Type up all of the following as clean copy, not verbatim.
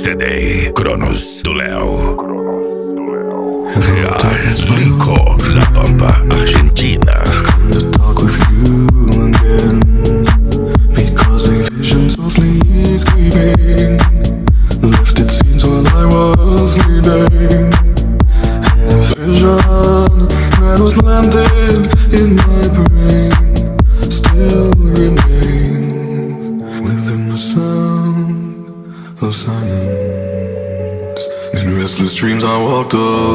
CD Cronos do Léo. Lico, La Pampa, Argentina. To talk with you again, because a vision softly creeping left its scenes while I was sleeping, and the vision that was planted in my brain still remains within the sound of silence. In restless dreams I walked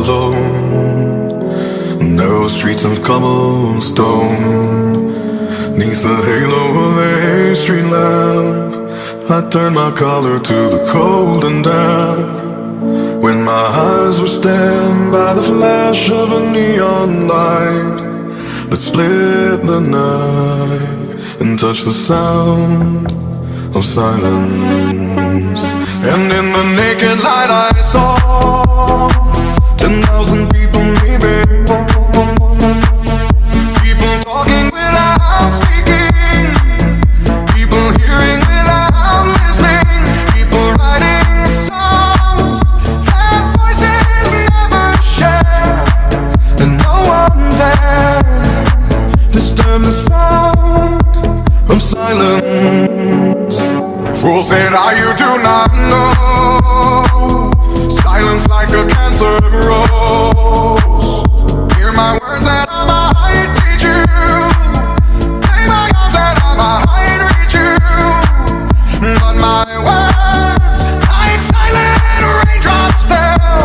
alone, narrow streets of cobblestone. 'Neath the halo of a street lamp, I turned my collar to the cold and damp. When my eyes were stabbed by the flash of a neon light that split the night and touched the sound of silence. And in the naked light I saw 10,000 people, maybe people talking without speaking, people hearing without listening, people writing songs that voices never share, and no one dared disturb the sound of silence. Fool said, you do not know, silence like a cancer grows. Hear my words that I might teach you, play my arms that I might reach you, but my words like silent raindrops fell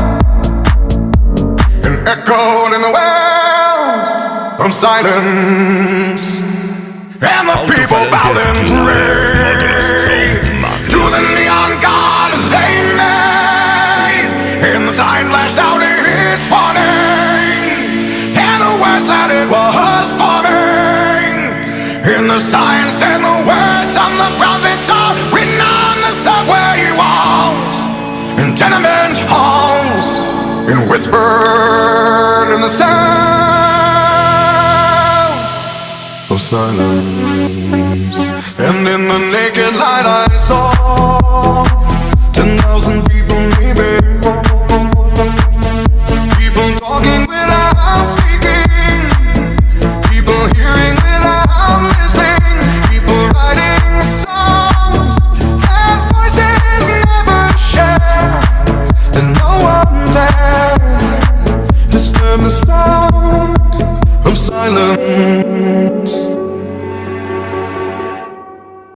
and echoed in the wells of silence. And the people bowed and prayed to the neon god they made, and the sign flashed out its warning, and the words that it was forming. And the sign said the words of the prophets are written on the subway walls and tenement halls, and whispered in the sound of silence. And in the naked light I saw 10,000 people.